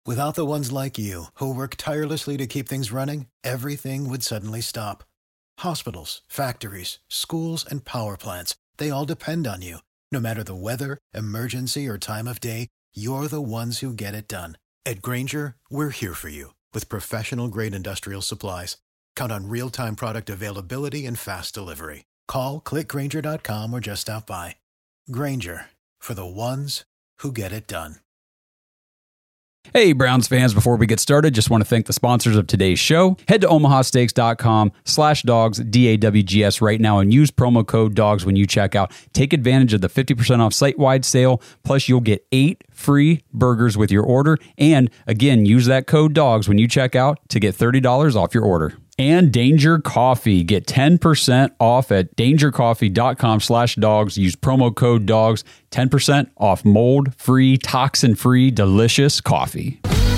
Without the ones like you, who work tirelessly to keep things running, everything would suddenly stop. Hospitals, factories, schools, and power plants, they all depend on you. No matter the weather, emergency, or time of day, you're the ones who get it done. At Grainger, we're here for you with professional-grade industrial supplies. Count on real-time product availability and fast delivery. Call, click Grainger.com, or just stop by. Grainger, for the ones who get it done. Hey, Browns fans, before we get started, just want to thank the sponsors of today's show. Head to omahasteaks.com/dogs, DAWGS right now and use promo code DOGS when you check out. Take advantage of the 50% off site-wide sale, plus you'll get 8 free burgers with your order. And again, use that code DOGS when you check out to get $30 off your order. And Danger Coffee. Get 10% off at dangercoffee.com/dogs. Use promo code DOGS. 10% off mold-free, toxin-free, delicious coffee.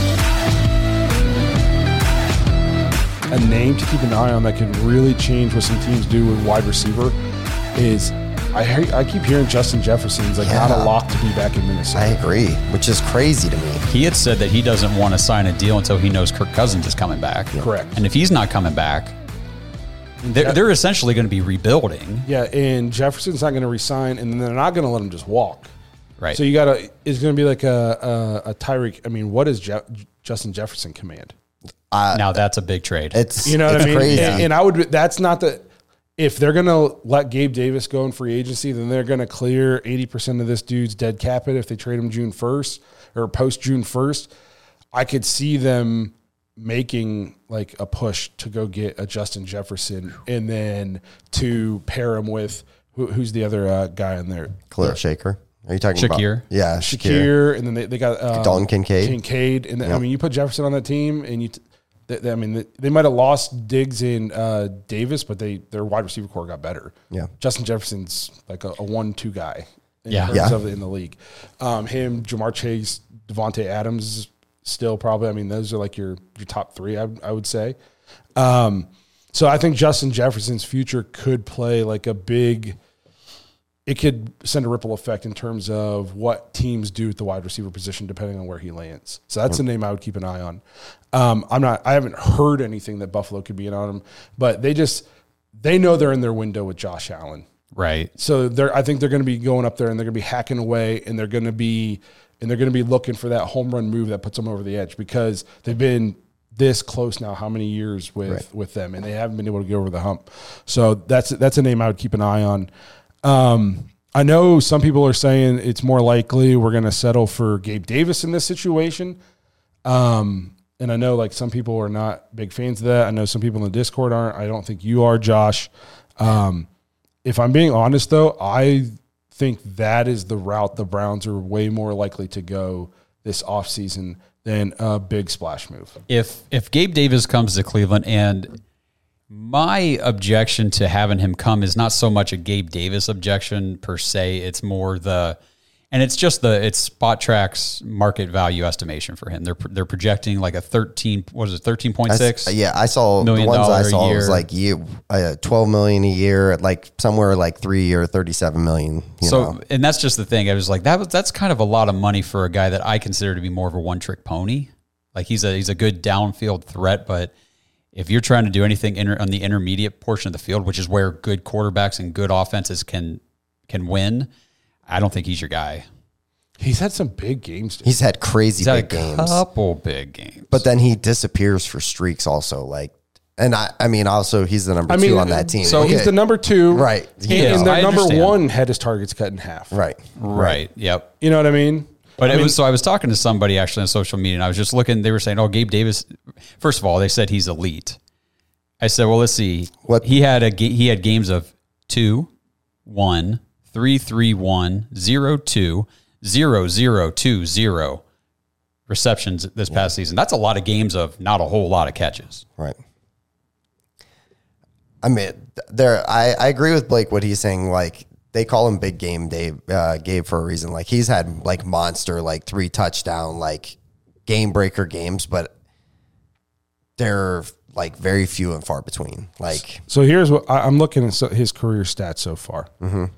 A name to keep an eye on that could really change what some teams do with wide receiver is I keep hearing Justin Jefferson's not a lock to be back in Minnesota. I agree, which is crazy to me. He had said that he doesn't want to sign a deal until he knows Kirk Cousins is coming back. Correct. And if he's not coming back, they're essentially going to be rebuilding. Yeah, and Jefferson's not going to resign, and then they're not going to let him just walk. Right. So it's going to be like a Tyreek. I mean, what does Justin Jefferson command? Now that's a big trade. It's what I mean? crazy. And I would. That's not the. If they're going to let Gabe Davis go in free agency, then they're going to clear 80% of this dude's dead cap hit if they trade him June 1st or post June 1st. I could see them making like a push to go get a Justin Jefferson and then to pair him with who's the other guy in there? Khalil Shaker. Are you talking Shakir? about? Yeah, Shakir. And then they got Dalton Kincaid. And then, I mean, you put Jefferson on that team and they might have lost Diggs and Davis, but their wide receiver core got better. Yeah, Justin Jefferson's like a 1-2 guy in the league. Him, Jamar Chase, Devontae Adams, still probably. I mean, those are like your top 3. I would say. So I think Justin Jefferson's future could play like a big. It could send a ripple effect in terms of what teams do at the wide receiver position, depending on where he lands. So that's the name I would keep an eye on. I haven't heard anything that Buffalo could be in on him, but they know they're in their window with Josh Allen. Right. So I think they're going to be going up there and they're going to be hacking away and they're going to be looking for that home run move that puts them over the edge because they've been this close now, how many years with them, and they haven't been able to get over the hump. So that's a name I would keep an eye on. I know some people are saying it's more likely we're going to settle for Gabe Davis in this situation. And I know like some people are not big fans of that. I know some people in the Discord aren't. I don't think you are, Josh. If I'm being honest though, I think that is the route the Browns are way more likely to go this offseason than a big splash move. If Gabe Davis comes to Cleveland, and my objection to having him come is not so much a Gabe Davis objection per se. It's more it's Spot Track's market value estimation for him. They're projecting like a 13.6. Yeah, I saw the ones I saw was like $12 million a year, like somewhere like 3 year, $37 million. And that's just the thing. I was like, that's kind of a lot of money for a guy that I consider to be more of a one trick pony. Like he's a good downfield threat, but if you're trying to do anything on the intermediate portion of the field, which is where good quarterbacks and good offenses can win, I don't think he's your guy. He's had some big games. He's had big games. A couple big games. But then he disappears for streaks also. I mean, also he's the number 2 on that team. So he's the number 2. Right. And their number 1 had his targets cut in half. Right. Yep. You know what I mean? But I was talking to somebody actually on social media, and I was just looking. They were saying, "Oh, Gabe Davis." First of all, they said he's elite. I said, "Well, let's see. He had games of 2, 1, 3, 3, 1, 0, 2, 0, 0, 2, 0 receptions this past season. That's a lot of games of not a whole lot of catches." Right. I mean, I agree with Blake what he's saying. Like, they call him Big Game Gabe for a reason. Like, he's had like monster, like 3 touchdown, like game breaker games, but they're like very few and far between. Like, so here's what I'm looking at his career stats so far. Mm-hmm.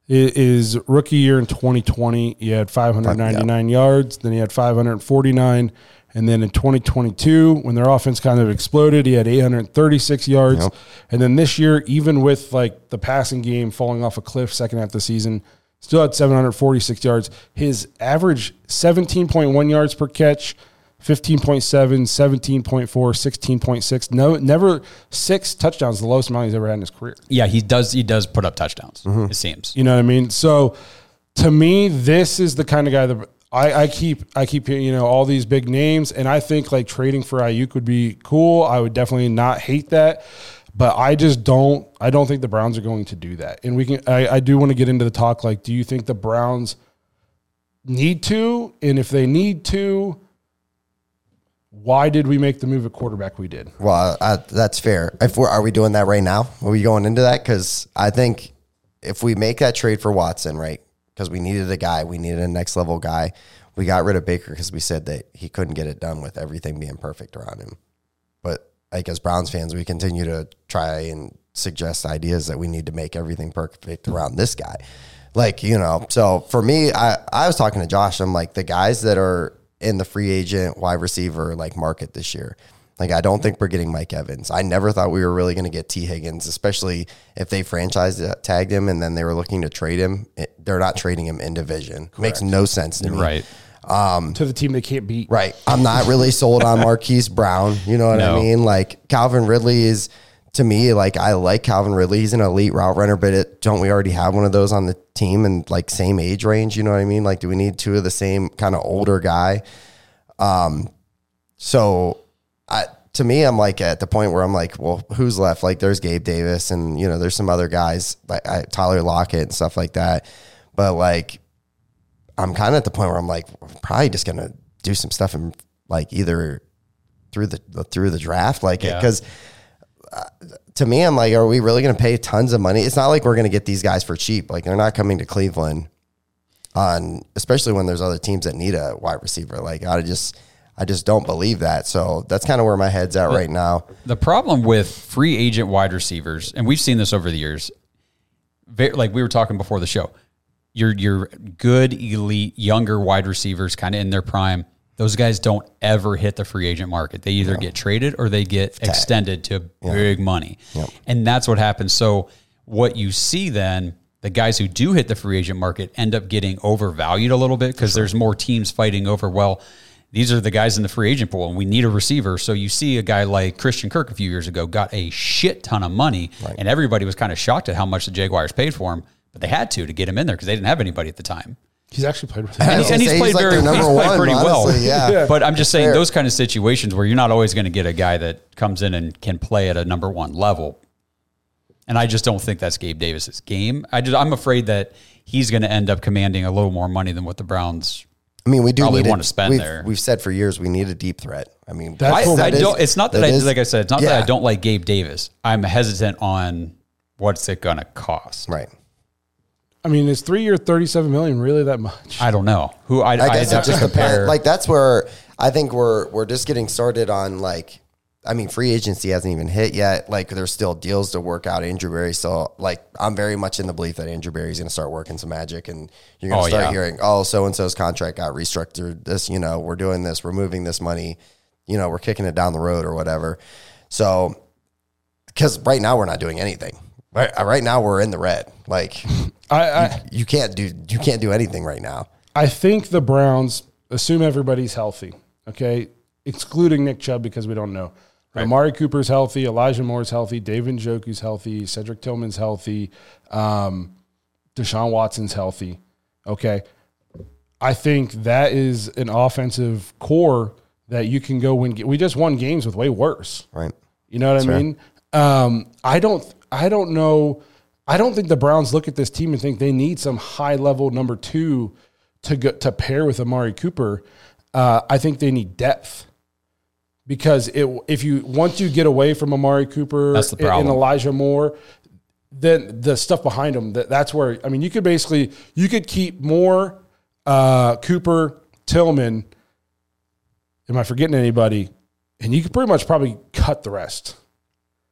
His rookie year in 2020, he had 599 yards. Then he had 549. And then in 2022, when their offense kind of exploded, he had 836 yards. Yep. And then this year, even with like the passing game falling off a cliff second half of the season, still had 746 yards. His average 17.1 yards per catch, 15.7, 17.4, 16.6. No, never 6 touchdowns, the lowest amount he's ever had in his career. Yeah, he does put up touchdowns, it seems. You know what I mean? So to me, this is the kind of guy that I keep hearing, all these big names, and I think like trading for Ayuk would be cool. I would definitely not hate that. But I don't think the Browns are going to do that. And I do want to get into the talk. Like, do you think the Browns need to? And if they need to, why did we make the move at quarterback we did? Well, that's fair. Are we doing that right now? Are we going into that? Because I think if we make that trade for Watson, right, because we needed a guy, we needed a next level guy. We got rid of Baker because we said that he couldn't get it done with everything being perfect around him. But like as Browns fans, we continue to try and suggest ideas that we need to make everything perfect around this guy. Like, so for me, I was talking to Josh. I'm like, the guys that are in the free agent wide receiver like market this year, like I don't think we're getting Mike Evans. I never thought we were really going to get T. Higgins, especially if they tagged him and then they were looking to trade him. They're not trading him in division. Correct. Makes no sense to me. Right. To the team they can't beat. Right. I'm not really sold on Marquise Brown. You know what I mean? Like Calvin Ridley is, to me, like I like Calvin Ridley. He's an elite route runner, but don't we already have one of those on the team and like same age range? You know what I mean? Like, do we need 2 of the same kind of older guy? To me, I'm like at the point where I'm like, well, who's left? Like there's Gabe Davis and, there's some other guys like Tyler Lockett and stuff like that. But like, I'm kind of at the point where I'm like, we're probably just going to do some stuff and like either through the draft, like, because to me, I'm like, are we really going to pay tons of money? It's not like we're going to get these guys for cheap. Like they're not coming to Cleveland especially when there's other teams that need a wide receiver. Like I just don't believe that. So that's kind of where my head's at right now. The problem with free agent wide receivers, and we've seen this over the years, like we were talking before the show, your good, elite, younger wide receivers kind of in their prime, those guys don't ever hit the free agent market. They either get traded or they get extended to big money. Yep. And that's what happens. So what you see then, the guys who do hit the free agent market end up getting overvalued a little bit because there's more teams fighting over, well, these are the guys in the free agent pool, and we need a receiver. So you see a guy like Christian Kirk a few years ago got a shit ton of money, and everybody was kind of shocked at how much the Jaguars paid for him, but they had to get him in there because they didn't have anybody at the time. He's actually played with them. And he's played like pretty honestly, well. Yeah. But I'm just saying those kind of situations where you're not always going to get a guy that comes in and can play at a number 1 level. And I just don't think that's Gabe Davis's game. I'm afraid that he's going to end up commanding a little more money than what the Browns we do probably want to spend there. We've said for years we need a deep threat. It's not that I don't like Gabe Davis. I'm hesitant on what's it going to cost. Right. Is 3-year $37 million really that much? I don't know. I guess it just depends. Like that's where I think we're just getting started on like. Free agency hasn't even hit yet. Like, there's still deals to work out. Andrew Berry. So, like, I'm very much in the belief that Andrew Berry's going to start working some magic, and you're going to start hearing, so-and-so's contract got restructured. This, we're doing this. We're moving this money. We're kicking it down the road or whatever. So, because right now we're not doing anything. Right now we're in the red. Like, you can't do anything right now. I think the Browns assume everybody's healthy. Okay, excluding Nick Chubb because we don't know. Right. Amari Cooper's healthy. Elijah Moore's healthy. David Njoku's healthy. Cedric Tillman's healthy. Deshaun Watson's healthy. Okay. I think that is an offensive core that you can go win. We just won games with way worse. Right. You know what I mean? I don't know. I don't think the Browns look at this team and think they need some high level number 2 to pair with Amari Cooper. I think they need depth. Because once you get away from Amari Cooper and Elijah Moore, then the stuff behind them, that's where, you could keep Moore, Cooper, Tillman. Am I forgetting anybody? And you could pretty much probably cut the rest.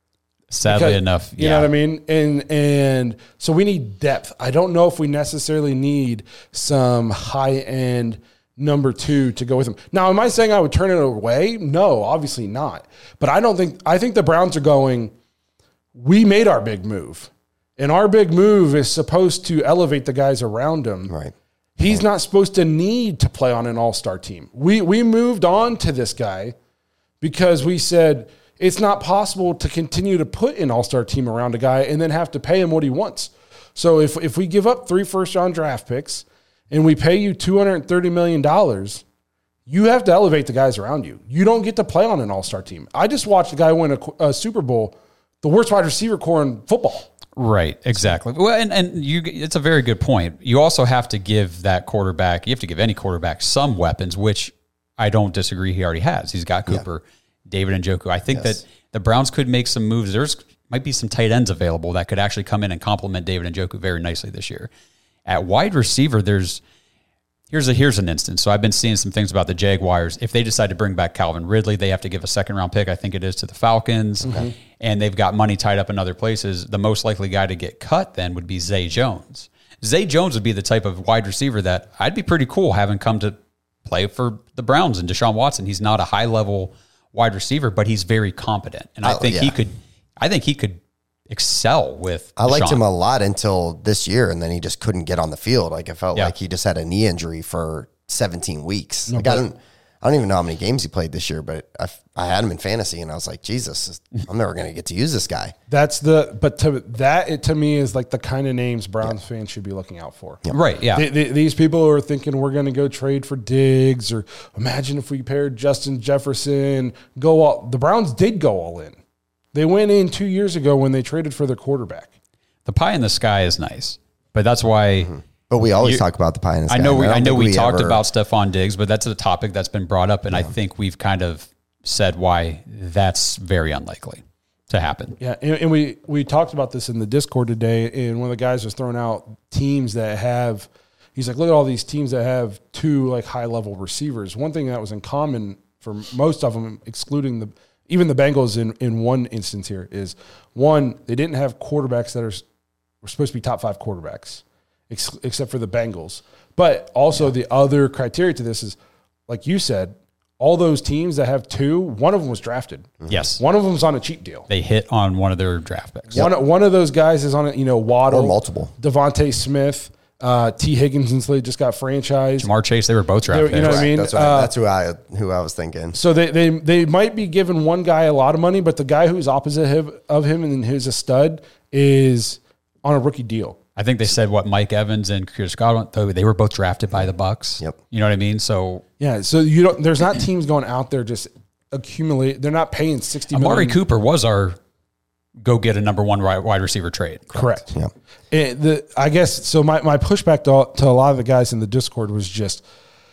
Sadly enough, you know what I mean? And so we need depth. I don't know if we necessarily need some high-end number 2 to go with him. Now, am I saying I would turn it away? No, obviously not. But I think the Browns are going, we made our big move. And our big move is supposed to elevate the guys around him. Right. He's not supposed to need to play on an all-star team. We moved on to this guy because we said it's not possible to continue to put an all-star team around a guy and then have to pay him what he wants. So if we give up 3 first-round draft picks and we pay you $230 million, you have to elevate the guys around you. You don't get to play on an all-star team. I just watched a guy win a Super Bowl, the worst wide receiver core in football. Right, exactly. Well, and it's a very good point. You also have to give that quarterback, you have to give any quarterback some weapons, which I don't disagree he already has. He's got Cooper, David Njoku. I think that the Browns could make some moves. There's might be some tight ends available that could actually come in and complement David Njoku very nicely this year. At wide receiver, here's an instance. So I've been seeing some things about the Jaguars. If they decide to bring back Calvin Ridley, they have to give a 2nd-round pick, I think it is, to the Falcons. Okay. And they've got money tied up in other places. The most likely guy to get cut then would be Zay Jones. Zay Jones would be the type of wide receiver that I'd be pretty cool having come to play for the Browns and Deshaun Watson. He's not a high-level wide receiver, but he's very competent. And I think he could excel with I liked Deshaun. him a lot until this year, and then he just couldn't get on the field. Like, it felt like he just had a knee injury for 17 weeks. Like, I don't even know how many games he played this year, but I had him in fantasy, and I was like, Jesus, I'm never going to get to use this guy. To me is like the kind of names Browns fans should be looking out for. Yep. Right, yeah. These people are thinking we're going to go trade for Diggs, or imagine if we paired Justin Jefferson, the Browns did go all in. They went in 2 years ago when they traded for their quarterback. The pie in the sky is nice, but that's why... But we always talk about the pie in the sky. I know we talked about Stephon Diggs, but that's a topic that's been brought up, and I think we've kind of said why that's very unlikely to happen. Yeah, and we talked about this in the Discord today, and one of the guys was throwing out teams that have – he's like, look at all these teams that have 2 like high-level receivers. One thing that was in common for most of them, excluding even the Bengals in one instance here, is, one, they didn't have quarterbacks that were supposed to be top 5 quarterbacks, except for the Bengals. But also the other criteria to this is, like you said, all those teams that have 2, one of them was drafted. Yes. One of them's on a cheap deal. They hit on one of their draft picks. One of those guys is on a, Waddle. Or multiple. Devontae Smith, T. Higgins and Slade just got franchised. Jamar Chase, they were both draft picks. You know what I mean? That's who I was thinking. So they might be giving one guy a lot of money, but the guy who's opposite of him and who's a stud is on a rookie deal. I think they said Mike Evans and Chris Godwin, they were both drafted by the Bucs. Yep. You know what I mean? So yeah, so there's not teams going out there just accumulate. They're not paying $60 million. Amari Cooper was our go get a number 1 wide receiver trade. Correct. Yep. I guess so. My pushback to a lot of the guys in the Discord was just,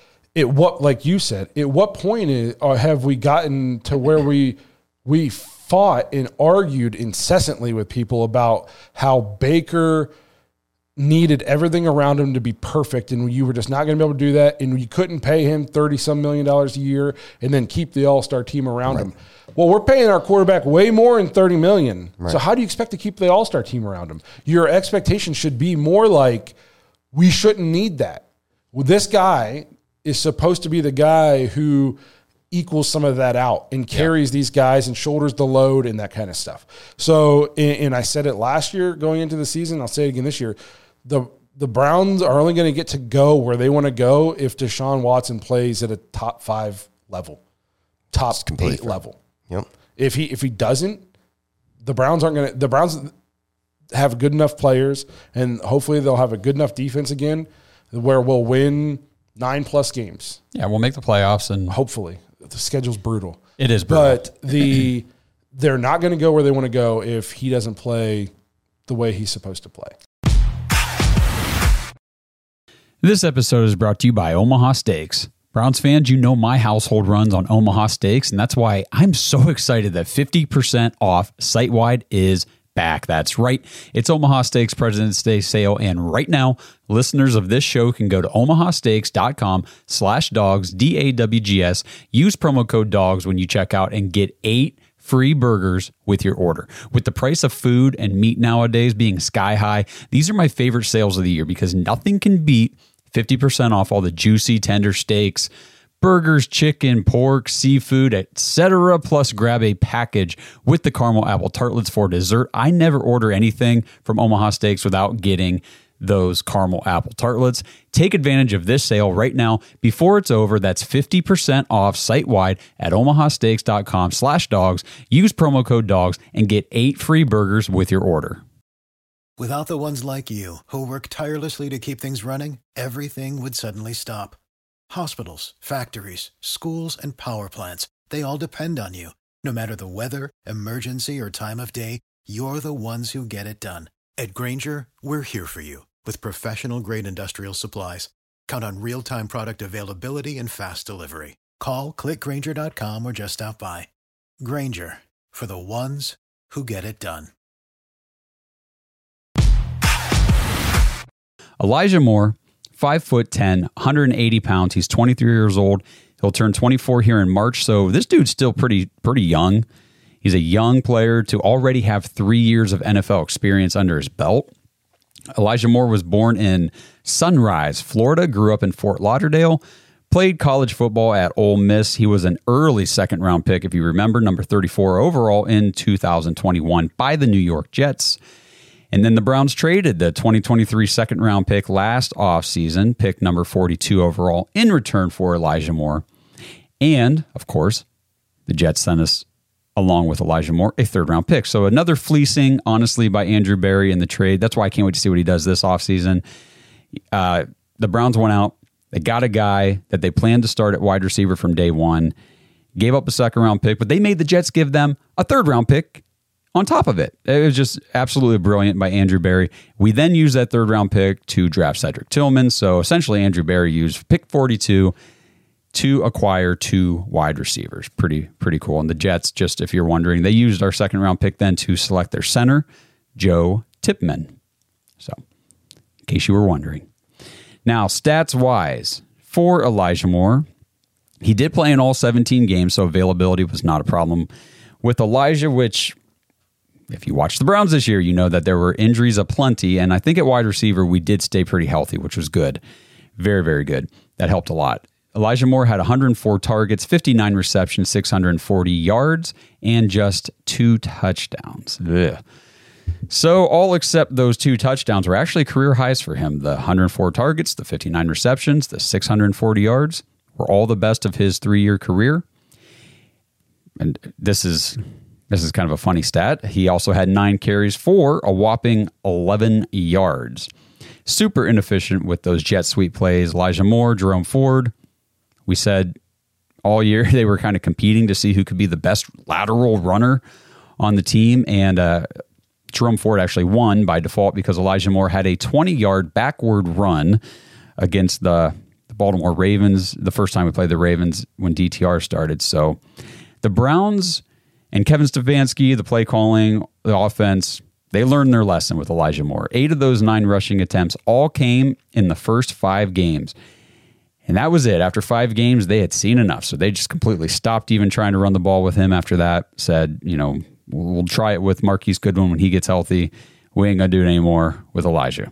like you said, at what point have we gotten to where we fought and argued incessantly with people about how Baker needed everything around him to be perfect, and you were just not going to be able to do that, and you couldn't pay him $30-some million a year and then keep the all-star team around him. Well, we're paying our quarterback way more than $30 million. Right. So how do you expect to keep the all-star team around him? Your expectation should be more like, we shouldn't need that. Well, this guy is supposed to be the guy who equals some of that out and carries these guys and shoulders the load and that kind of stuff. So, and I said it last year going into the season, I'll say it again this year, the Browns are only going to get to go where they want to go if Deshaun Watson plays at a top 5 level, top 8 level. Yep. If he doesn't, the Browns have good enough players, and hopefully they'll have a good enough defense again where we'll win 9+ games. Yeah, we'll make the playoffs, and hopefully. The schedule's brutal. It is brutal. But they're not going to go where they want to go if he doesn't play the way he's supposed to play. This episode is brought to you by Omaha Steaks. Browns fans, you know my household runs on Omaha Steaks, and that's why I'm so excited that 50% off site-wide is back. That's right. It's Omaha Steaks President's Day sale, and right now, listeners of this show can go to omahasteaks.com/dogs, DAWGS, use promo code DOGS when you check out, and get 8 free burgers with your order. With the price of food and meat nowadays being sky high, these are my favorite sales of the year because nothing can beat 50% off all the juicy, tender steaks, burgers, chicken, pork, seafood, etc. Plus grab a package with the caramel apple tartlets for dessert. I never order anything from Omaha Steaks without getting those caramel apple tartlets. Take advantage of this sale right now before it's over. That's 50% off site-wide at omahasteaks.com/dogs. Use promo code DOGS and get 8 free burgers with your order. Without the ones like you, who work tirelessly to keep things running, everything would suddenly stop. Hospitals, factories, schools, and power plants, they all depend on you. No matter the weather, emergency, or time of day, you're the ones who get it done. At Grainger, we're here for you with professional-grade industrial supplies. Count on real-time product availability and fast delivery. Call, click Grainger.com, or just stop by. Grainger, for the ones who get it done. Elijah Moore, 5'10", 180 pounds. He's 23 years old. He'll turn 24 here in March. So this dude's still pretty young. He's a young player to already have 3 years of NFL experience under his belt. Elijah Moore was born in Sunrise, Florida, grew up in Fort Lauderdale, played college football at Ole Miss. He was an early second-round pick, if you remember, number 34 overall in 2021 by the New York Jets. And then the Browns traded the 2023 second-round pick last offseason, pick number 42 overall, in return for Elijah Moore. And, of course, the Jets sent us, along with Elijah Moore, a third-round pick. So another fleecing, honestly, by Andrew Berry in the trade. That's why I can't wait to see what he does this offseason. The Browns went out. They got a guy that they planned to start at wide receiver from day one, gave up a second-round pick, but they made the Jets give them a third-round pick on top of it. It was just absolutely brilliant by Andrew Berry. We then used that third-round pick to draft Cedric Tillman. So essentially, Andrew Berry used pick 42 to acquire 2 wide receivers. Pretty cool. And the Jets, just if you're wondering, they used our second-round pick then to select their center, Joe Tippmann. So, in case you were wondering. Now, stats-wise, for Elijah Moore, he did play in all 17 games, so availability was not a problem. With Elijah, which, if you watched the Browns this year, you know that there were injuries aplenty, and I think at wide receiver, we did stay pretty healthy, which was good. Very, very good. That helped a lot. Elijah Moore had 104 targets, 59 receptions, 640 yards, and just 2 touchdowns. Ugh. So all except those 2 touchdowns were actually career highs for him. The 104 targets, the 59 receptions, the 640 yards were all the best of his 3-year career. And this is kind of a funny stat. He also had 9 carries for a whopping 11 yards. Super inefficient with those jet sweep plays. Elijah Moore, Jerome Ford. We said all year they were kind of competing to see who could be the best lateral runner on the team. And Jerome Ford actually won by default because Elijah Moore had a 20-yard backward run against the Baltimore Ravens the first time we played the Ravens when DTR started. So the Browns and Kevin Stefanski, the play calling, the offense, they learned their lesson with Elijah Moore. 8 of those 9 rushing attempts all came in the first 5 games. And that was it. After 5 games, they had seen enough. So they just completely stopped even trying to run the ball with him after that. Said, we'll try it with Marquise Goodwin when he gets healthy. We ain't going to do it anymore with Elijah.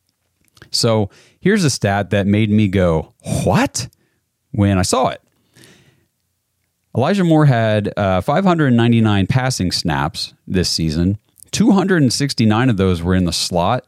So here's a stat that made me go, what? When I saw it. Elijah Moore had 599 passing snaps this season. 269 of those were in the slot,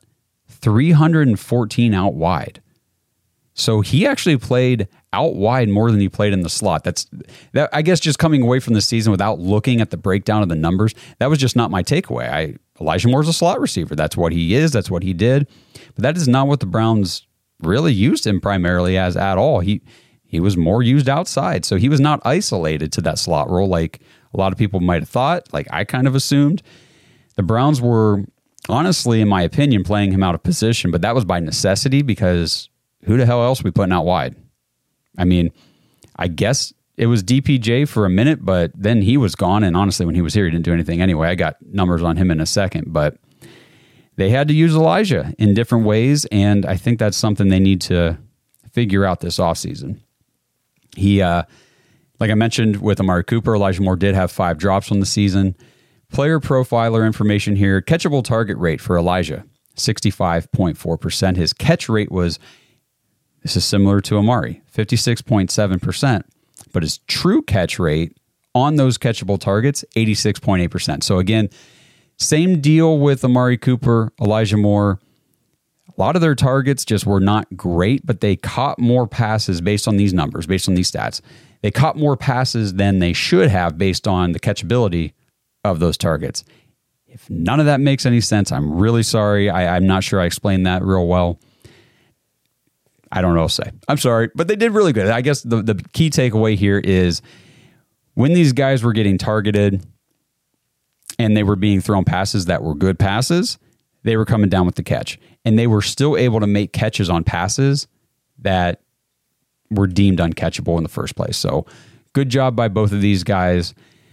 314 out wide. So he actually played out wide more than he played in the slot. That I guess just coming away from the season without looking at the breakdown of the numbers, that was just not my takeaway. Elijah Moore's a slot receiver. That's what he is. That's what he did. But that is not what the Browns really used him primarily as at all. He was more used outside. So he was not isolated to that slot role like a lot of people might have thought, like I kind of assumed. The Browns were, honestly, in my opinion, playing him out of position, but that was by necessity because who the hell else are we putting out wide? I mean, I guess it was DPJ for a minute, but then he was gone. And honestly, when he was here, he didn't do anything anyway. I got numbers on him in a second, but they had to use Elijah in different ways. And I think that's something they need to figure out this offseason. He Like I mentioned with Amari Cooper, Elijah Moore did have 5 drops on the season. Player profiler information here. Catchable target rate for Elijah, 65.4%. His catch rate was, this is similar to Amari, 56.7%. But his true catch rate on those catchable targets, 86.8%. So again, same deal with Amari Cooper, Elijah Moore. A lot of their targets just were not great, but they caught more passes based on these numbers, based on these stats. They caught more passes than they should have based on the catchability of those targets. If none of that makes any sense, I'm really sorry. I'm not sure I explained that real well. I don't know what to say. I'm sorry, but they did really good. I guess the key takeaway here is when these guys were getting targeted and they were being thrown passes that were good passes, they were coming down with the catch. And they were still able to make catches on passes that were deemed uncatchable in the first place. So good job by both of these guys.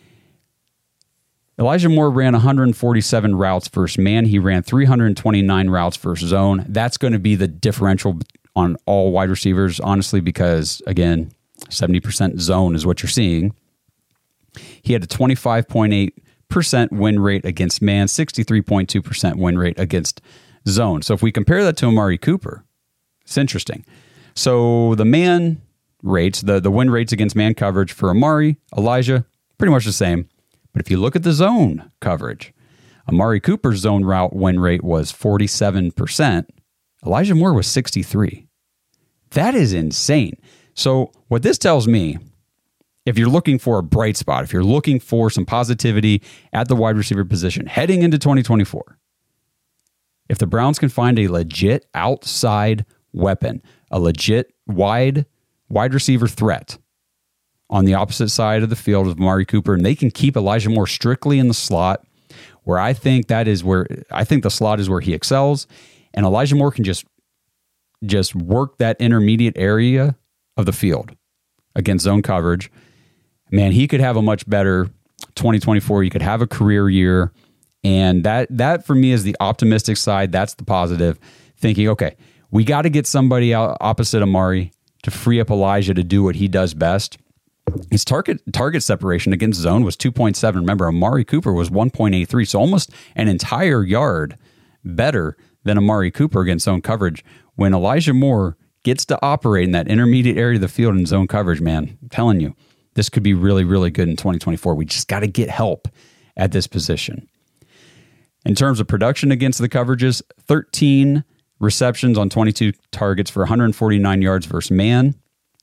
Elijah Moore ran 147 routes versus man. He ran 329 routes versus zone. That's going to be the differential on all wide receivers, honestly, because, again, 70% zone is what you're seeing. He had a 25.8% win rate against man, 63.2% win rate against zone. So if we compare that to Amari Cooper, it's interesting. So the man rates, the win rates against man coverage for Amari, Elijah, pretty much the same. But if you look at the zone coverage, Amari Cooper's zone route win rate was 47%. Elijah Moore was 63%. That is insane. So what this tells me, if you're looking for a bright spot, if you're looking for some positivity at the wide receiver position heading into 2024, if the Browns can find a legit outside weapon, a legit wide receiver threat on the opposite side of the field of Amari Cooper, and they can keep Elijah Moore strictly in the slot, where I think the slot is where he excels, and Elijah Moore can just work that intermediate area of the field against zone coverage. Man, he could have a much better 2024. He could have a career year. And that for me is the optimistic side. That's the positive. Thinking, okay, we got to get somebody out opposite Amari to free up Elijah to do what he does best. His target separation against zone was 2.7. Remember, Amari Cooper was 1.83. So almost an entire yard better than Amari Cooper against zone coverage. When Elijah Moore gets to operate in that intermediate area of the field in zone coverage, man, I'm telling you, this could be really, really good in 2024. We just got to get help at this position. In terms of production against the coverages, 13 receptions on 22 targets for 149 yards versus man,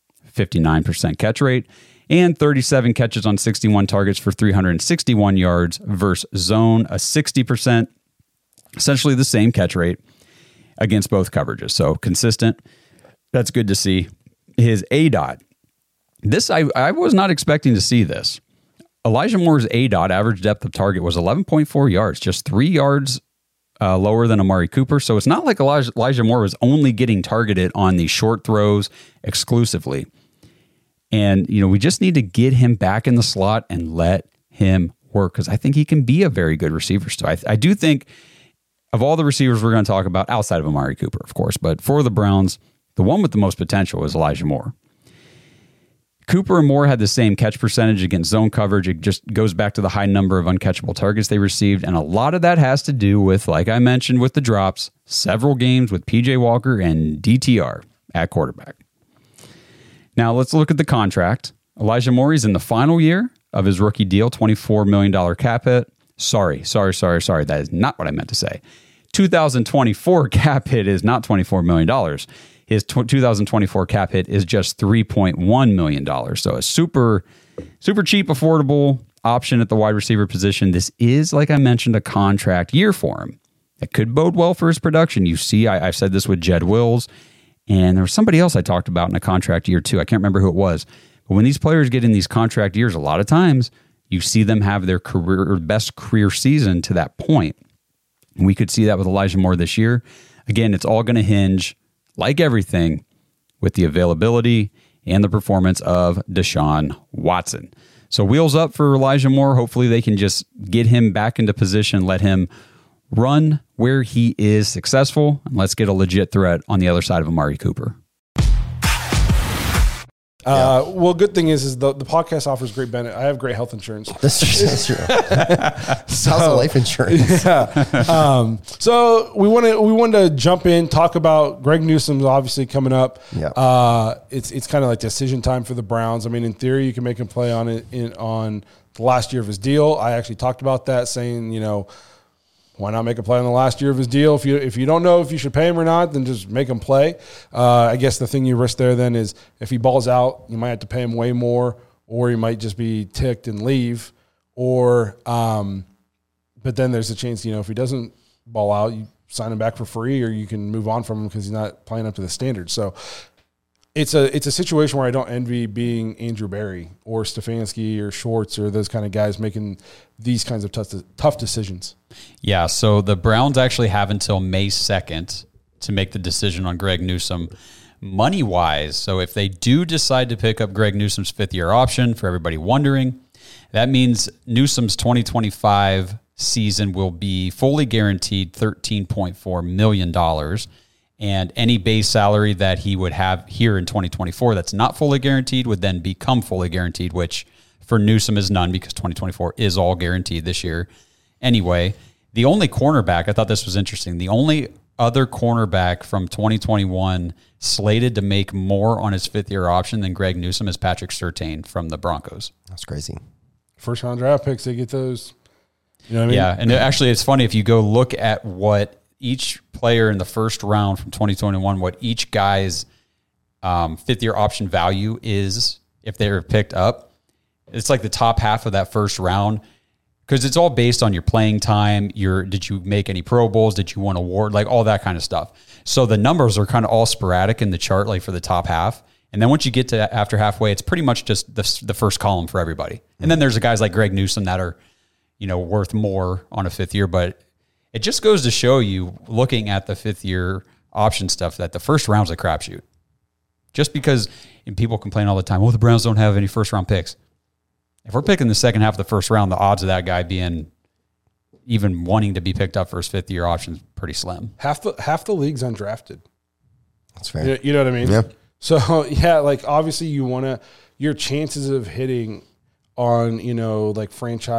59% catch rate, and 37 catches on 61 targets for 361 yards versus zone, a 60%, essentially the same catch rate against both coverages. So consistent. That's good to see. His ADOT. This, I was not expecting to see this. Elijah Moore's ADOT, average depth of target, was 11.4 yards, just 3 yards lower than Amari Cooper. So it's not like Elijah Moore was only getting targeted on these short throws exclusively. And, we just need to get him back in the slot and let him work, because I think he can be a very good receiver still. I do think of all the receivers we're going to talk about, outside of Amari Cooper, of course, but for the Browns, the one with the most potential is Elijah Moore. Cooper and Moore had the same catch percentage against zone coverage. It just goes back to the high number of uncatchable targets they received. And a lot of that has to do with, like I mentioned, with the drops, several games with PJ Walker and DTR at quarterback. Now let's look at the contract. Elijah Moore is in the final year of his rookie deal, $24 million cap hit. Sorry. That is not what I meant to say. 2024 cap hit is not $24 million. His 2024 cap hit is just $3.1 million. So a super, super cheap, affordable option at the wide receiver position. This is, like I mentioned, a contract year for him. It could bode well for his production. You see, I've said this with Jed Wills, and there was somebody else I talked about in a contract year too. I can't remember who it was. But when these players get in these contract years, a lot of times you see them have their best career season to that point. And we could see that with Elijah Moore this year. Again, it's all going to hinge, like everything, with the availability and the performance of Deshaun Watson. So wheels up for Elijah Moore. Hopefully they can just get him back into position, let him run where he is successful, and let's get a legit threat on the other side of Amari Cooper. Well, good thing is the podcast offers great benefit. I have great health insurance. That's true. How's the life insurance? Yeah. So we wanted to jump in, talk about Greg Newsom's obviously coming up. Yeah. It's kind of like decision time for the Browns. I mean, in theory, you can make him play on it on the last year of his deal. I actually talked about that, saying, why not make a play on the last year of his deal? If you don't know if you should pay him or not, then just make him play. I guess the thing you risk there then is if he balls out, you might have to pay him way more, or he might just be ticked and leave. Or, but then there's a chance, if he doesn't ball out, you sign him back for free, or you can move on from him because he's not playing up to the standard. So it's a situation where I don't envy being Andrew Berry or Stefanski or Schwartz or those kind of guys making these kinds of tough decisions. Yeah, so the Browns actually have until May 2nd to make the decision on Greg Newsome money-wise. So if they do decide to pick up Greg Newsome's fifth-year option, for everybody wondering, that means Newsome's 2025 season will be fully guaranteed $13.4 million. And any base salary that he would have here in 2024 that's not fully guaranteed would then become fully guaranteed, which for Newsome is none because 2024 is all guaranteed this year. Anyway, the only cornerback, I thought this was interesting, the only other cornerback from 2021 slated to make more on his fifth-year option than Greg Newsome is Patrick Surtain from the Broncos. That's crazy. First-round draft picks, they get those. You know what I mean? Yeah, and actually it's funny if you go look at what each player in the first round from 2021, what each guy's fifth-year option value is if they were picked up. It's like the top half of that first round because it's all based on your playing time. Did you make any Pro Bowls? Did you win an award? Like all that kind of stuff. So the numbers are kind of all sporadic in the chart, like for the top half. And then once you get to after halfway, it's pretty much just the first column for everybody. And then there's guys like Greg Newsome that are, worth more on a fifth year, but it just goes to show you, looking at the fifth-year option stuff, that the first round's a crapshoot. Just because, and people complain all the time, the Browns don't have any first-round picks. If we're picking the second half of the first round, the odds of that guy being even wanting to be picked up for his fifth-year option is pretty slim. Half the league's undrafted. That's fair. You know what I mean? Yeah. So, yeah, like obviously you want to – your chances of hitting on, like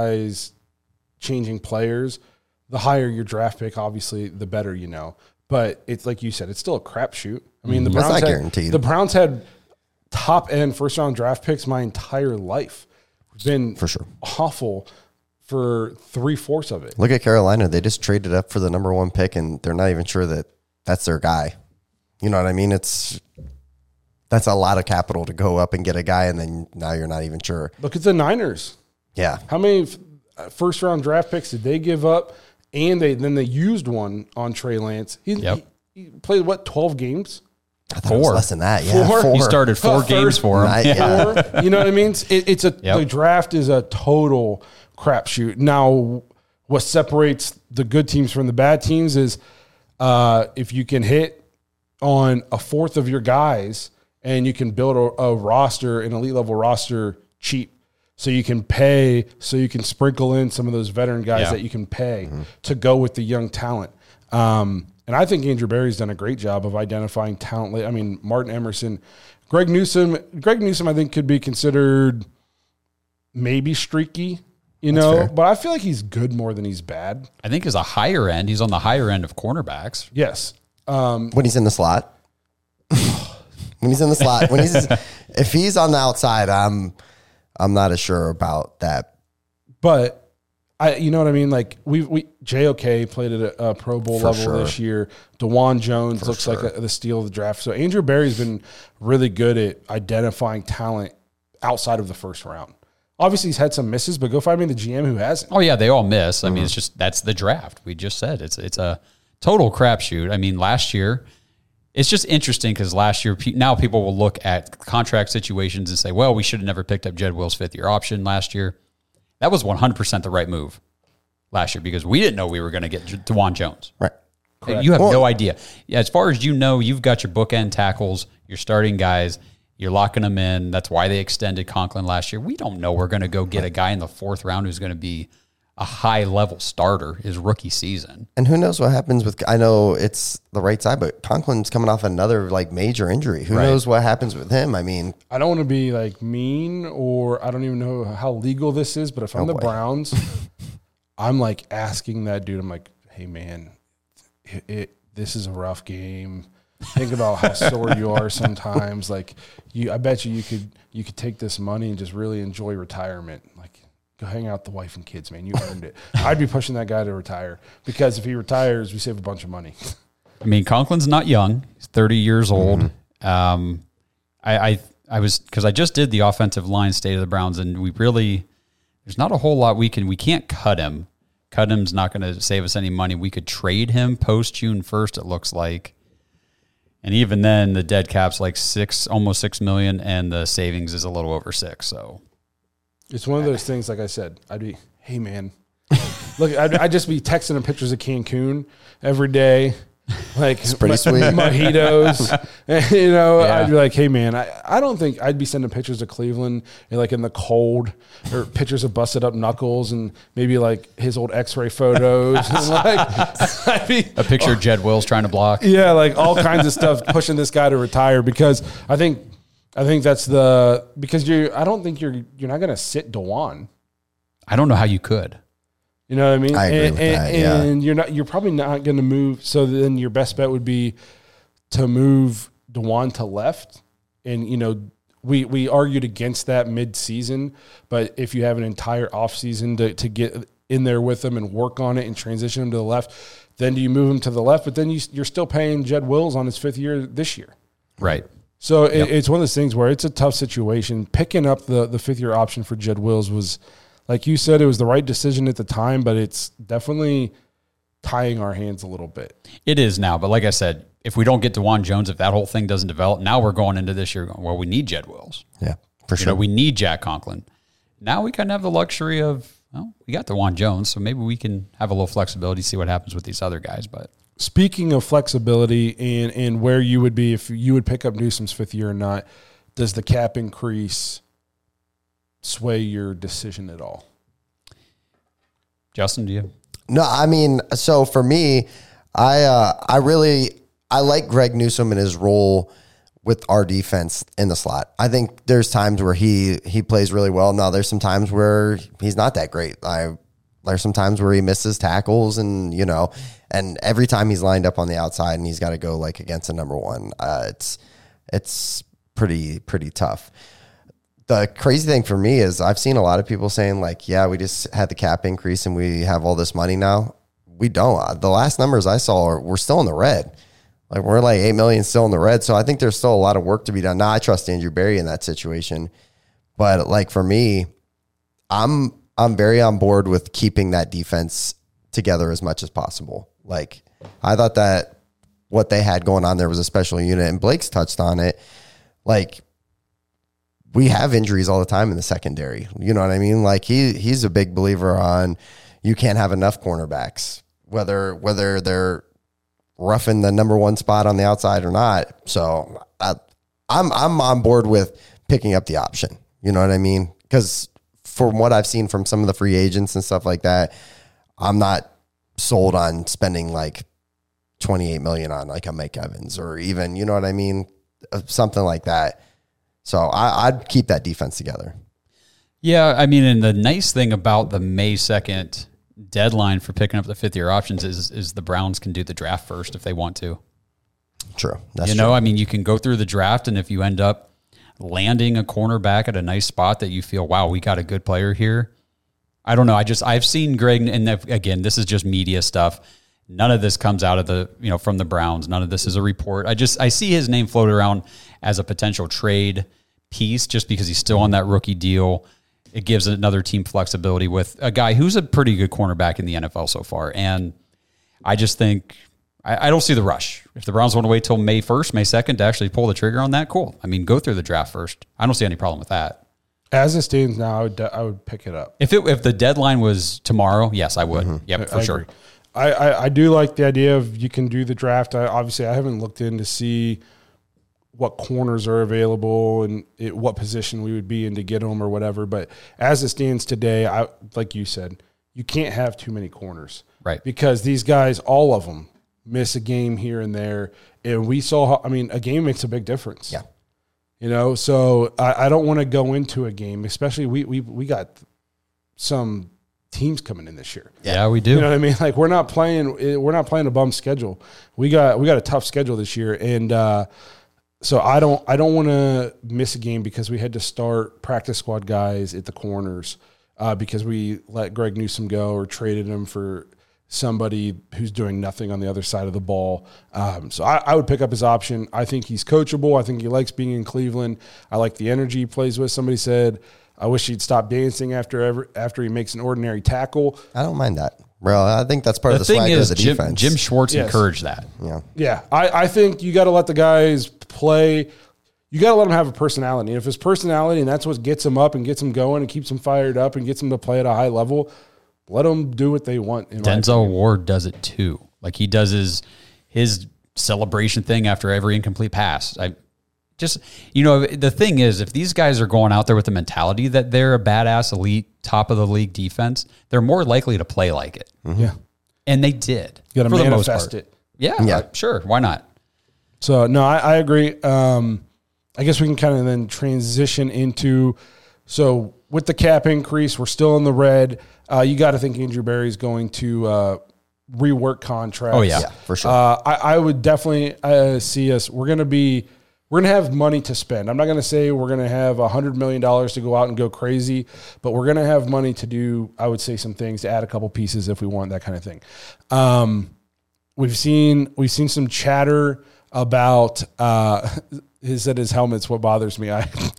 franchise-changing players – the higher your draft pick, obviously, the better, But it's like you said, it's still a crapshoot. I mean, the Browns guaranteed. The Browns had top end first round draft picks my entire life. It's been for sure awful for 3/4 of it. Look at Carolina; they just traded up for the number 1 pick, and they're not even sure that that's their guy. You know what I mean? That's a lot of capital to go up and get a guy, and then now you're not even sure. Look at the Niners. Yeah, how many first round draft picks did they give up? And they used one on Trey Lance. He played, 12 games? I thought it was less than that. Yeah, 4? He started 4 games for him. Yeah. 4, you know what I mean? The draft is a total crapshoot. Now, what separates the good teams from the bad teams is if you can hit on a fourth of your guys and you can build a roster, an elite level roster cheap. So you can pay, so you can sprinkle in some of those veteran guys that you can pay to go with the young talent. And I think Andrew Berry's done a great job of identifying talent. I mean, Martin Emerson, Greg Newsome, I think could be considered maybe streaky, but I feel like he's good more than he's bad. I think as a higher end, he's on the higher end of cornerbacks. Yes. When he's in the slot. If he's on the outside, I'm not as sure about that. But you know what I mean? Like we JOK played at a Pro Bowl level this year. DeJuan Jones looks like the steal of the draft. So Andrew Berry's been really good at identifying talent outside of the first round. Obviously he's had some misses, but go find me the GM who hasn't. Oh yeah, they all miss. I mean, it's just, that's the draft. We just said it's a total crapshoot. I mean, last year, it's just interesting because last year, now people will look at contract situations and say, well, we should have never picked up Jed Will's fifth-year option last year. That was 100% the right move last year because we didn't know we were going to get DeJuan Jones. Right. Correct. You have no idea. Yeah, as far as you know, you've got your bookend tackles, your starting guys, you're locking them in. That's why they extended Conklin last year. We don't know we're going to go get a guy in the 4th round who's going to be a high level starter his rookie season. And who knows what happens with, I know it's the right side, but Conklin's coming off another like major injury. Who knows what happens with him? I mean, I don't want to be like mean, or I don't even know how legal this is, but if I'm the Browns, I'm like asking that dude, I'm like, hey man, this is a rough game. Think about how sore you are sometimes. Like I bet you could take this money and just really enjoy retirement. Like, go hang out with the wife and kids, man. You earned it. I'd be pushing that guy to retire, because if he retires, we save a bunch of money. I mean, Conklin's not young. He's 30 years old. I just did the offensive line state of the Browns, and there's not a whole lot we can't cut him. Cut him's not going to save us any money. We could trade him post June 1st, it looks like. And even then, the dead cap's like almost $6 million, and the savings is a little over $6 million. So it's one of those things. Like I said, I'd be, hey man, look, I'd just be texting him pictures of Cancun every day, like it's pretty sweet mojitos. I'd be like, hey man, I don't think I'd be sending pictures of Cleveland like in the cold, or pictures of busted up knuckles, and maybe like his old X-ray photos. And like, I'd be a picture of Jed Wills trying to block. Yeah, like all kinds of stuff pushing this guy to retire, because I think that's because I don't think you're not going to sit Dewan. I don't know how you could. You know what I mean? I agree with that, yeah. And you're probably not going to move. So then your best bet would be to move Dewan to left. And, we argued against that mid-season, but if you have an entire offseason to get in there with them and work on it and transition him to the left, then do you move him to the left? But then you're still paying Jed Wills on his 5th year this year. Right. So it's one of those things where it's a tough situation. Picking up the 5th year option for Jed Wills was, like you said, it was the right decision at the time, but it's definitely tying our hands a little bit. It is now, but like I said, if we don't get Dewan Jones, if that whole thing doesn't develop, now we're going into this year going, well, we need Jed Wills. Yeah, for sure. We need Jack Conklin. Now we kind of have the luxury of, well, we got Dewan Jones, so maybe we can have a little flexibility, see what happens with these other guys. But speaking of flexibility and where you would be if you would pick up Newsome's 5th year or not, does the cap increase sway your decision at all? Justin, do you? No, I mean, so for me, I like Greg Newsome in his role with our defense in the slot. I think there's times where he plays really well. Now there's some times where he's not that great. There's some times where he misses tackles, and and every time he's lined up on the outside and he's got to go like against a number one, it's pretty tough. The crazy thing for me is I've seen a lot of people saying like, yeah, we just had the cap increase and we have all this money now. We don't. The last numbers I saw we're still in the red. Like we're like 8 million still in the red. So I think there's still a lot of work to be done. Now I trust Andrew Berry in that situation, but like for me, I'm very on board with keeping that defense together as much as possible. Like I thought that what they had going on there was a special unit, and Blake's touched on it. Like we have injuries all the time in the secondary. You know what I mean? Like he's a big believer on you can't have enough cornerbacks, whether they're roughing the number one spot on the outside or not. So I'm on board with picking up the option. You know what I mean? Because from what I've seen from some of the free agents and stuff like that, I'm not sold on spending like $28 million on like a Mike Evans or even, you know what I mean? Something like that. So I'd keep that defense together. Yeah, I mean, and the nice thing about the May 2nd deadline for picking up the 5th year options is the Browns can do the draft first if they want to. True. That's true. I mean, you can go through the draft, and if you end up landing a cornerback at a nice spot that you feel, wow, we got a good player here. I don't know. I've seen Greg, and again, this is just media stuff. None of this comes out of from the Browns. None of this is a report. I see his name floated around as a potential trade piece just because he's still on that rookie deal. It gives another team flexibility with a guy who's a pretty good cornerback in the NFL so far. And I just think I don't see the rush. If the Browns want to wait till May 1st, May 2nd to actually pull the trigger on that, cool. I mean, go through the draft first. I don't see any problem with that. As it stands now, I would pick it up. If the deadline was tomorrow, yes, I would. Mm-hmm. Yep, for sure. I do like the idea of you can do the draft. I haven't looked in to see what corners are available and what position we would be in to get them or whatever. But as it stands today, like you said, you can't have too many corners. Right. Because these guys, all of them, miss a game here and there. And we saw, a game makes a big difference. Yeah. So I don't want to go into a game, especially we got some teams coming in this year. Yeah, we do. You know what I mean? Like we're not playing a bum schedule. We got a tough schedule this year. And so I don't want to miss a game because we had to start practice squad guys at the corners because we let Greg Newsome go or traded him for somebody who's doing nothing on the other side of the ball. So I would pick up his option. I think he's coachable. I think he likes being in Cleveland. I like the energy he plays with. Somebody said, I wish he'd stop dancing after he makes an ordinary tackle. I don't mind that. Bro, I think that's part of the swagger of the defense. Jim Schwartz encouraged that. Yeah. I think you got to let the guys play. You got to let them have a personality. And if his personality and that's what gets him up and gets him going and keeps him fired up and gets him to play at a high level, let them do what they want. Denzel Ward does it too. Like he does his celebration thing after every incomplete pass. The thing is, if these guys are going out there with the mentality that they're a badass, elite, top of the league defense, they're more likely to play like it. Mm-hmm. Yeah. And they did. You got to manifest it. Yeah, sure. Why not? So, no, I agree. I guess we can kind of then transition into, so with the cap increase, we're still in the red. You got to think Andrew Berry's going to rework contracts. Oh, yeah, for sure. I would definitely see us. We're going to have money to spend. I'm not going to say we're going to have $100 million to go out and go crazy, but we're going to have money to do, I would say, some things to add a couple pieces if we want, that kind of thing. We've seen some chatter about his helmet's what bothers me.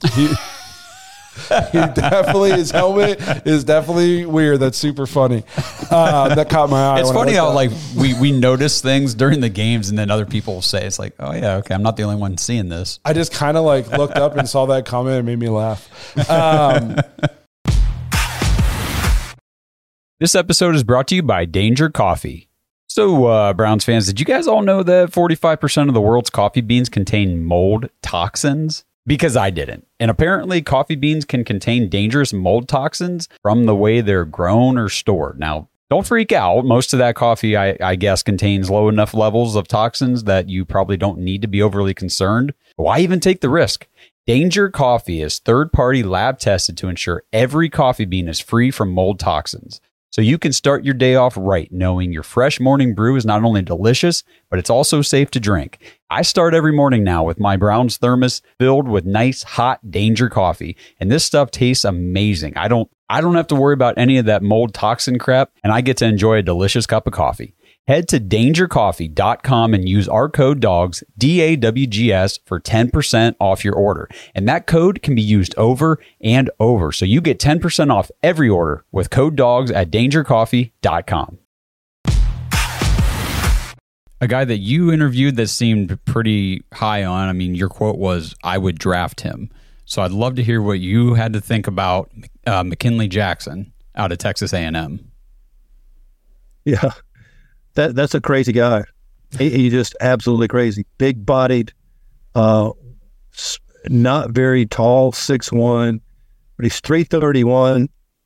His helmet is definitely weird. That's super funny. That caught my eye. It's funny how we notice things during the games and then other people will say, it's like, oh yeah, okay, I'm not the only one seeing this. I just kind of looked up and saw that comment and made me laugh. This episode is brought to you by Danger Coffee. So, Browns fans, did you guys all know that 45% of the world's coffee beans contain mold toxins? Because I didn't. And apparently coffee beans can contain dangerous mold toxins from the way they're grown or stored. Now, don't freak out. Most of that coffee, I guess, contains low enough levels of toxins that you probably don't need to be overly concerned. Why even take the risk? Danger Coffee is third-party lab tested to ensure every coffee bean is free from mold toxins. So you can start your day off right, knowing your fresh morning brew is not only delicious, but it's also safe to drink. I start every morning now with my Browns thermos filled with nice, hot Danger Coffee, and this stuff tastes amazing. I don't have to worry about any of that mold toxin crap, and I get to enjoy a delicious cup of coffee. Head to dangercoffee.com and use our code DAWGS, DAWGS, for 10% off your order. And that code can be used over and over. So you get 10% off every order with code DAWGS at dangercoffee.com. A guy that you interviewed that seemed pretty high on, I mean, your quote was, I would draft him. So I'd love to hear what you had to think about McKinley Jackson out of Texas A&M. Yeah. That's a crazy guy. He's just absolutely crazy. Big-bodied, not very tall, 6'1", but he's 331.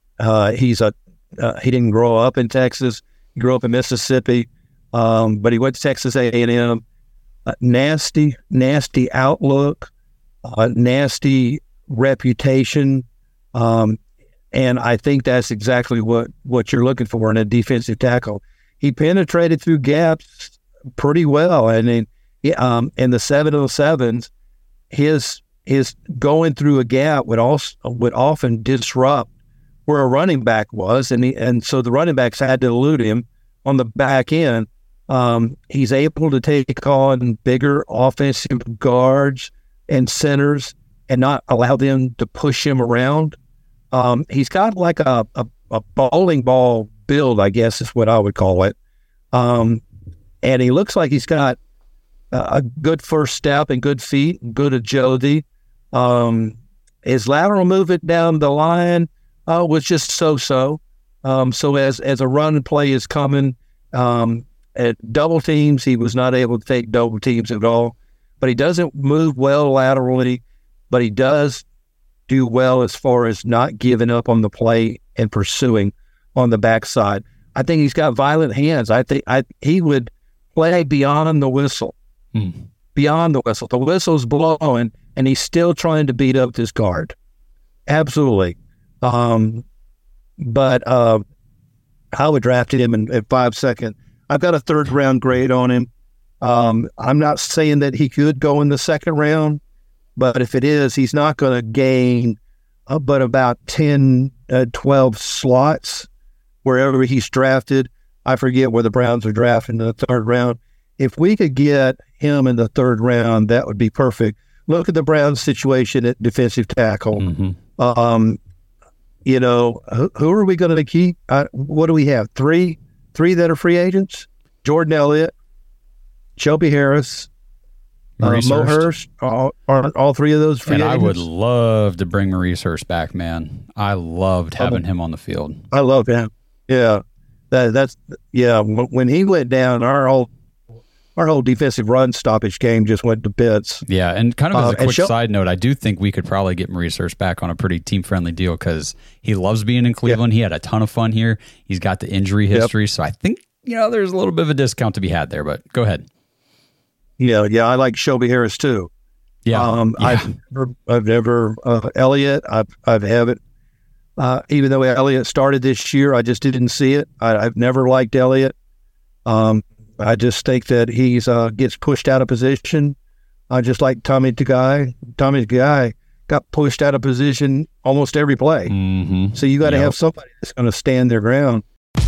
He didn't grow up in Texas. He grew up in Mississippi, but he went to Texas A&M. Nasty outlook, nasty reputation, and I think that's exactly what you're looking for in a defensive tackle. He penetrated through gaps pretty well. I mean, in the 707s, his going through a gap would often disrupt where a running back was, and so the running backs had to elude him on the back end. He's able to take on bigger offensive guards and centers and not allow them to push him around. He's got like a bowling ball build, I guess is what I would call it. And he looks like he's got a good first step and good feet and good agility. His lateral movement down the line was just so-so. So as a run play is coming, at double teams, he was not able to take double teams at all. But he doesn't move well laterally, but he does do well as far as not giving up on the play and pursuing. on the backside. I think he's got violent hands. I think he would play beyond the whistle. Beyond the whistle. The whistle's blowing, and he's still trying to beat up this guard. Absolutely. But I would draft him in 5 seconds. I've got a 3rd round grade on him. I'm not saying that he could go in the 2nd round, but if it is, he's not going to gain but about 10, 12 slots wherever he's drafted. I forget where the Browns are drafting in the 3rd round. If we could get him in the 3rd round, that would be perfect. Look at the Browns' situation at defensive tackle. You know, who are we going to keep? What do we have? Three that are free agents? Jordan Elliott, Shelby Harris, Mo Hurst. Aren't all 3 of those free agents? I would love to bring Maurice Hurst back, man. I loved having him on the field. I love him. Yeah. That's when he went down, our whole defensive run stoppage game just went to bits. Yeah, and kind of as a quick side note, I do think we could probably get Maurice Hurst back on a pretty team-friendly deal because he loves being in Cleveland. He had a ton of fun here. He's got the injury history, so I think, there's a little bit of a discount to be had there, but go ahead. Yeah, I like Shelby Harris too. Yeah. I've never Elliott, I've haven't. Even though Elliott started this year, I just didn't see it. I've never liked Elliott. I just think that he's gets pushed out of position. Just like Tommy Tagai. Tommy Tagai got pushed out of position almost every play. So you got to have somebody that's going to stand their ground.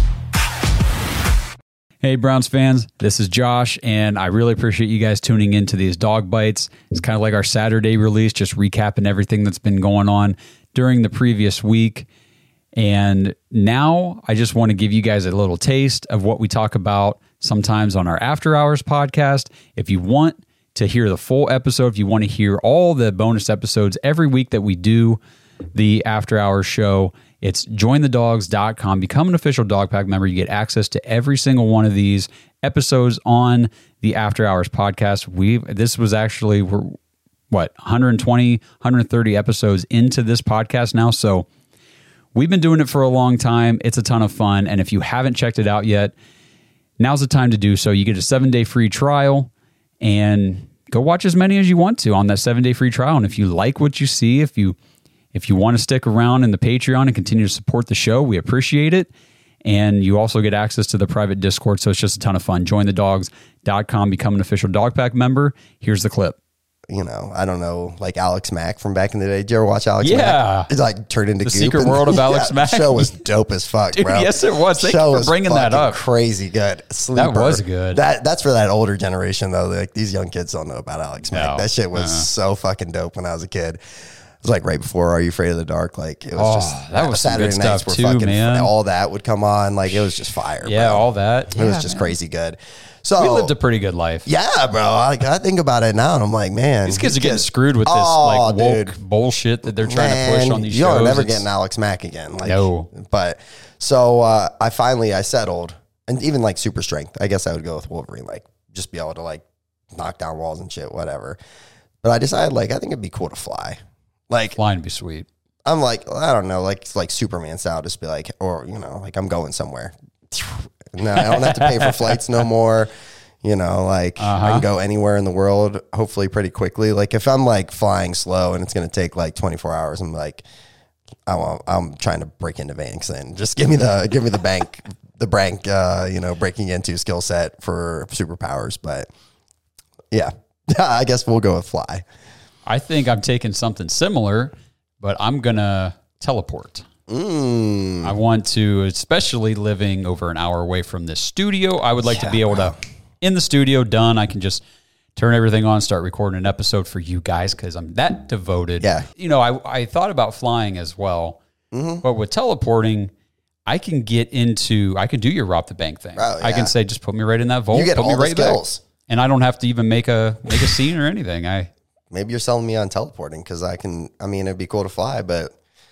Hey, Browns fans, this is Josh, and I really appreciate you guys tuning into these Dog Bites. It's kind of like our Saturday release, just recapping everything that's been going on during the previous week. And now I just want to give you guys a little taste of what we talk about sometimes on our After Hours podcast. If you want to hear the full episode, if you want to hear all the bonus episodes every week that we do the After Hours show, it's jointhedogs.com. Become an official Dog Pack member. You get access to every single one of these episodes on the After Hours podcast. This was actually, we're 120, 130 episodes into this podcast now. So we've been doing it for a long time. It's a ton of fun. And if you haven't checked it out yet, now's the time to do so. You get a 7-day free trial and go watch as many as you want to on that 7-day free trial. And if you like what you see, if you want to stick around in the Patreon and continue to support the show, we appreciate it. And you also get access to the private Discord. So it's just a ton of fun. Jointhedogs.com, become an official Dog Pack member. Here's the clip. I don't know, like Alex Mack from back in the day. Did you ever watch Alex Mack? Yeah. It's like turned into The goop. Secret World of Alex Mack. The show was dope as fuck, Dude, bro. yes, it was. Thank you for bringing that up. Crazy good. Sleeper. That was good. That's for that older generation, though. Like, these young kids don't know about Alex Mack. No. That shit was so fucking dope when I was a kid. It was like right before Are You Afraid of the Dark? Like, it was just that was Saturday some good nights stuff were too, fucking man. all that would come on. Like, it was just fire. Yeah, bro. all that. It was just crazy good. So We lived a pretty good life. yeah, bro. I think about it now, and I'm like, man, These kids are getting screwed with this woke bullshit that they're trying to push on these shows. You're never getting Alex Mack again. Like, No. But so I settled, and even like super strength. I guess I would go with Wolverine, like just be able to like knock down walls and shit, whatever. But I decided I think it'd be cool to fly. Like, Flying would be sweet. I'm like, I don't know, like Superman style, just be like, or like I'm going somewhere. No, I don't have to pay for flights no more. I can go anywhere in the world, hopefully pretty quickly. Like if I'm like flying slow and it's going to take like 24 hours, I'm like, I'm trying to break into banks and just give me the bank, breaking into skill set for superpowers. But yeah, I guess we'll go with fly. I think I'm taking something similar, but I'm going to teleport. I want to, especially living over an hour away from this studio, I would like to be able to, in the studio, done, I can just turn everything on, start recording an episode for you guys because I'm that devoted. Yeah. I thought about flying as well, but with teleporting, I can do your rob the bank thing. Oh, yeah. I can say, just put me right in that vault, You get put me all the right back. skills. And I don't have to even make a scene or anything. Maybe you're selling me on teleporting because it'd be cool to fly, but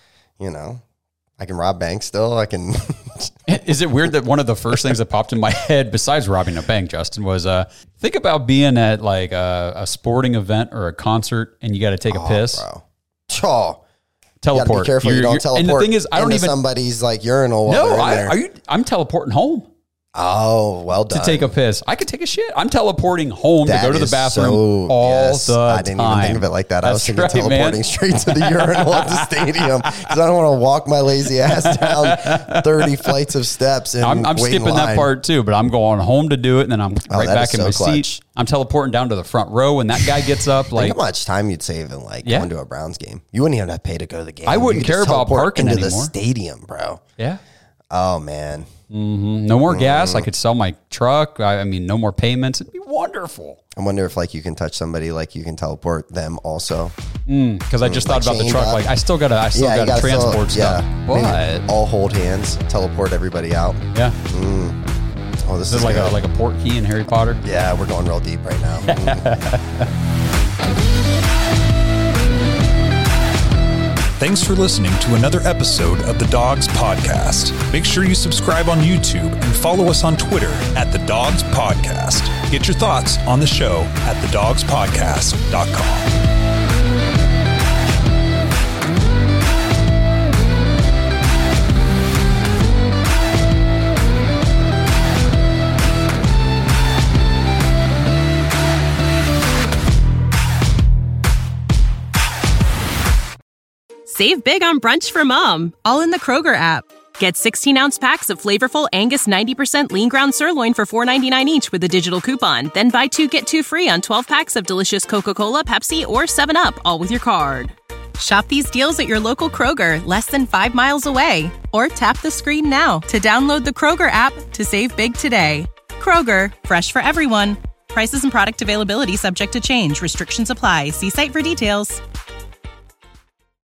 I can rob banks still. I can. Is it weird that one of the first things that popped in my head, besides robbing a bank, Justin, was think about being at like a sporting event or a concert and you got to take a piss. Bro. Oh, Teleport. You gotta be careful you don't teleport. And the thing is, I don't into even somebody's like urinal. While they're in there. I'm teleporting home. Oh, well done. To take a piss. I could take a shit. I'm teleporting home to go to the bathroom all the time. I didn't even think of it like that. That's I was thinking right, teleporting straight to the urinal at the stadium because I don't want to walk my lazy ass down 30 flights of steps. And I'm skipping that part too, but I'm going home to do it, and then I'm right back in my seat. I'm teleporting down to the front row when that guy gets up. Like, think how much time you'd save in going to a Browns game. You wouldn't even have to pay to go to the game. I wouldn't care about parking into anymore. the stadium, bro. Yeah. Oh man. Mm-hmm. No more gas. I could sell my truck. I mean, no more payments. It'd be wonderful. I wonder if you can touch somebody, you can teleport them also. Because I just thought about the truck. I still gotta transport stuff. Yeah, but all hold hands, teleport everybody out. Yeah. Oh, this is like a port key in Harry Potter. Yeah, we're going real deep right now. Thanks for listening to another episode of The Dogs Podcast. Make sure you subscribe on YouTube and follow us on Twitter at The Dogs Podcast. Get your thoughts on the show at thedogspodcast.com. Save big on brunch for mom, all in the Kroger app. Get 16-ounce packs of flavorful Angus 90% lean ground sirloin for $4.99 each with a digital coupon. Then buy 2, get 2 free on 12 packs of delicious Coca-Cola, Pepsi, or 7-Up, all with your card. Shop these deals at your local Kroger, less than 5 miles away. Or tap the screen now to download the Kroger app to save big today. Kroger, fresh for everyone. Prices and product availability subject to change. Restrictions apply. See site for details.